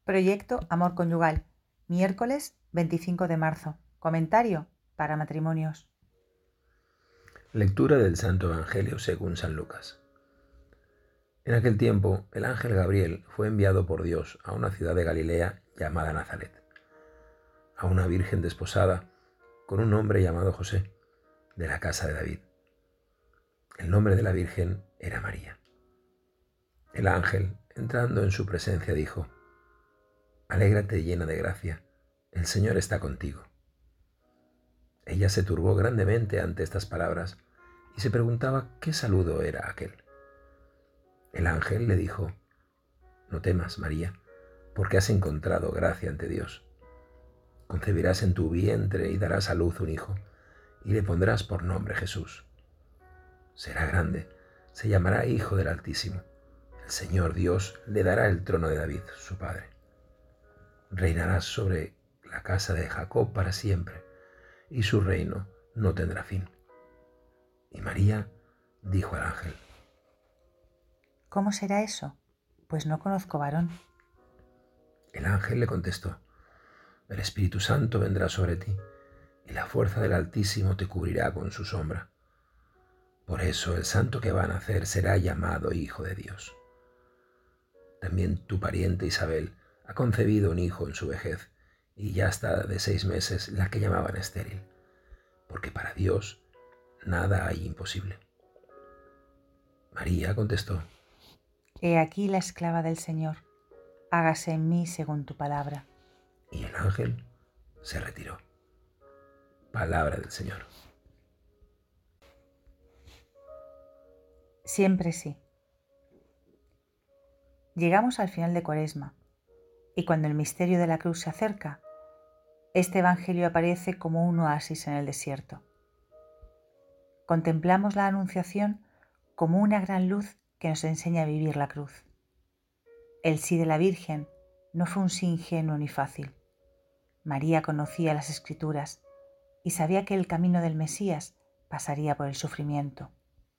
Proyecto Amor Conyugal, miércoles 25 de marzo. Comentario para matrimonios. Lectura del Santo Evangelio según San Lucas. En aquel tiempo, el ángel Gabriel fue enviado por Dios a una ciudad de Galilea llamada Nazaret, a una virgen desposada con un hombre llamado José, de la casa de David. El nombre de la virgen era María. El ángel, entrando en su presencia, dijo: «Alégrate llena de gracia, el Señor está contigo». Ella se turbó grandemente ante estas palabras y se preguntaba qué saludo era aquel. El ángel le dijo: «No temas, María, porque has encontrado gracia ante Dios. Concebirás en tu vientre y darás a luz un hijo, y le pondrás por nombre Jesús. Será grande, se llamará Hijo del Altísimo. El Señor Dios le dará el trono de David, su padre. Reinará sobre la casa de Jacob para siempre, y su reino no tendrá fin». Y María dijo al ángel: ¿Cómo será eso? Pues no conozco varón. El ángel le contestó: «El Espíritu Santo vendrá sobre ti, y la fuerza del Altísimo te cubrirá con su sombra. Por eso el santo que va a nacer será llamado Hijo de Dios. También tu pariente Isabel ha concebido un hijo en su vejez, y ya está de 6 meses la que llamaban estéril, porque para Dios nada hay imposible». María contestó: He aquí la esclava del Señor, hágase en mí según tu palabra. Y el ángel se retiró. Palabra del Señor. Siempre sí. Llegamos al final de Cuaresma, y cuando el misterio de la cruz se acerca, este Evangelio aparece como un oasis en el desierto. Contemplamos la Anunciación como una gran luz que nos enseña a vivir la cruz. El sí de la Virgen no fue un sí ingenuo ni fácil. María conocía las Escrituras y sabía que el camino del Mesías pasaría por el sufrimiento.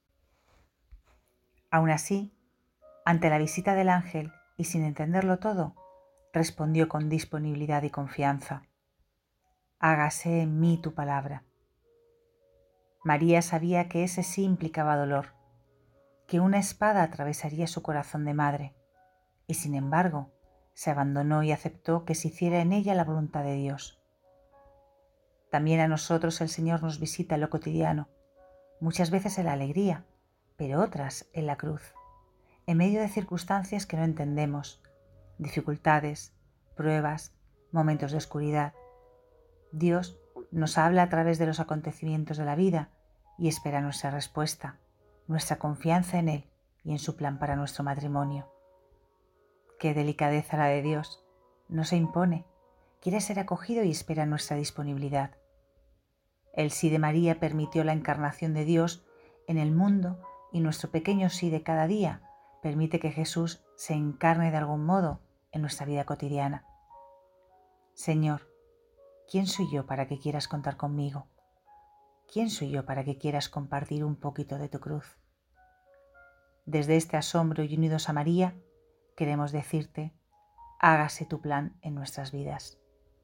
Aún así, ante la visita del ángel y sin entenderlo todo, respondió con disponibilidad y confianza: «Hágase en mí tu palabra». María sabía que ese sí implicaba dolor, que una espada atravesaría su corazón de madre, y sin embargo, se abandonó y aceptó que se hiciera en ella la voluntad de Dios. También a nosotros el Señor nos visita en lo cotidiano, muchas veces en la alegría, pero otras en la cruz, en medio de circunstancias que no entendemos, dificultades, pruebas, momentos de oscuridad. Dios nos habla a través de los acontecimientos de la vida y espera nuestra respuesta, nuestra confianza en Él y en su plan para nuestro matrimonio. Qué delicadeza la de Dios. No se impone, quiere ser acogido y espera nuestra disponibilidad. El sí de María permitió la encarnación de Dios en el mundo y nuestro pequeño sí de cada día permite que Jesús se encarne de algún modo en nuestra vida cotidiana. Señor, ¿quién soy yo para que quieras contar conmigo? ¿Quién soy yo para que quieras compartir un poquito de tu cruz? Desde este asombro y unidos a María, queremos decirte: hágase tu plan en nuestras vidas.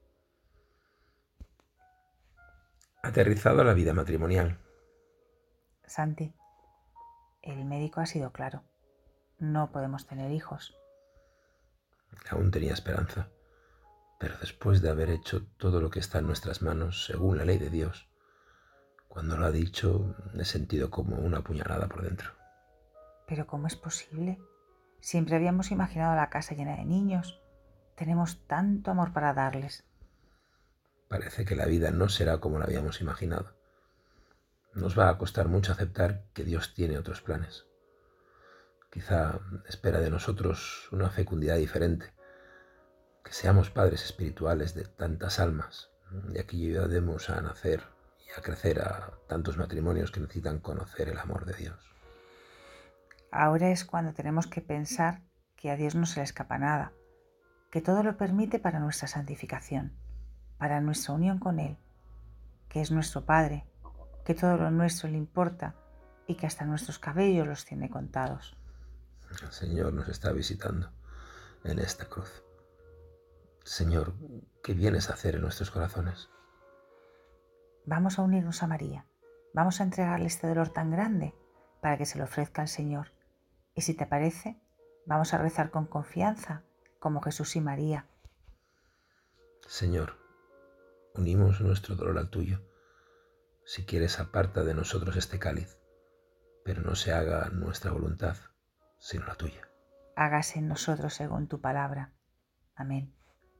Aterrizado a la vida matrimonial. Santi, el médico ha sido claro. No podemos tener hijos. Aún tenía esperanza, pero después de haber hecho todo lo que está en nuestras manos según la ley de Dios, cuando lo ha dicho, he sentido como una puñalada por dentro. ¿Pero cómo es posible? Siempre habíamos imaginado la casa llena de niños. Tenemos tanto amor para darles. Parece que la vida no será como la habíamos imaginado. Nos va a costar mucho aceptar que Dios tiene otros planes. Quizá espera de nosotros una fecundidad diferente, que seamos padres espirituales de tantas almas, y que ayudemos a nacer y a crecer a tantos matrimonios que necesitan conocer el amor de Dios. Ahora es cuando tenemos que pensar que a Dios no se le escapa nada, que todo lo permite para nuestra santificación, para nuestra unión con Él, que es nuestro Padre, que todo lo nuestro le importa y que hasta nuestros cabellos los tiene contados. El Señor nos está visitando en esta cruz. Señor, ¿qué vienes a hacer en nuestros corazones? Vamos a unirnos a María. Vamos a entregarle este dolor tan grande para que se lo ofrezca al Señor. Y si te parece, vamos a rezar con confianza, como Jesús y María. Señor, unimos nuestro dolor al tuyo. Si quieres, aparta de nosotros este cáliz, pero no se haga nuestra voluntad, sino la tuya. Hágase en nosotros según tu palabra. Amén.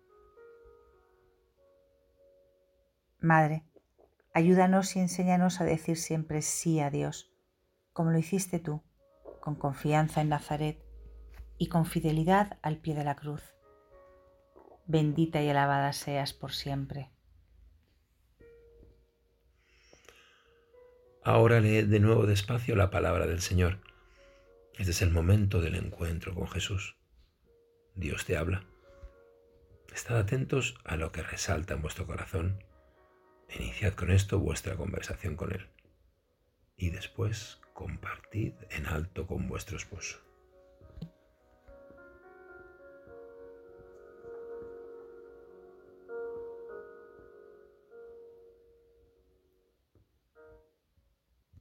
Madre, ayúdanos y enséñanos a decir siempre sí a Dios, como lo hiciste tú, con confianza en Nazaret y con fidelidad al pie de la cruz. Bendita y alabada seas por siempre. Ahora lee de nuevo despacio la palabra del Señor. Este es el momento del encuentro con Jesús. Dios te habla. Estad atentos a lo que resalta en vuestro corazón. Iniciad con esto vuestra conversación con Él. Y después compartid en alto con vuestro esposo.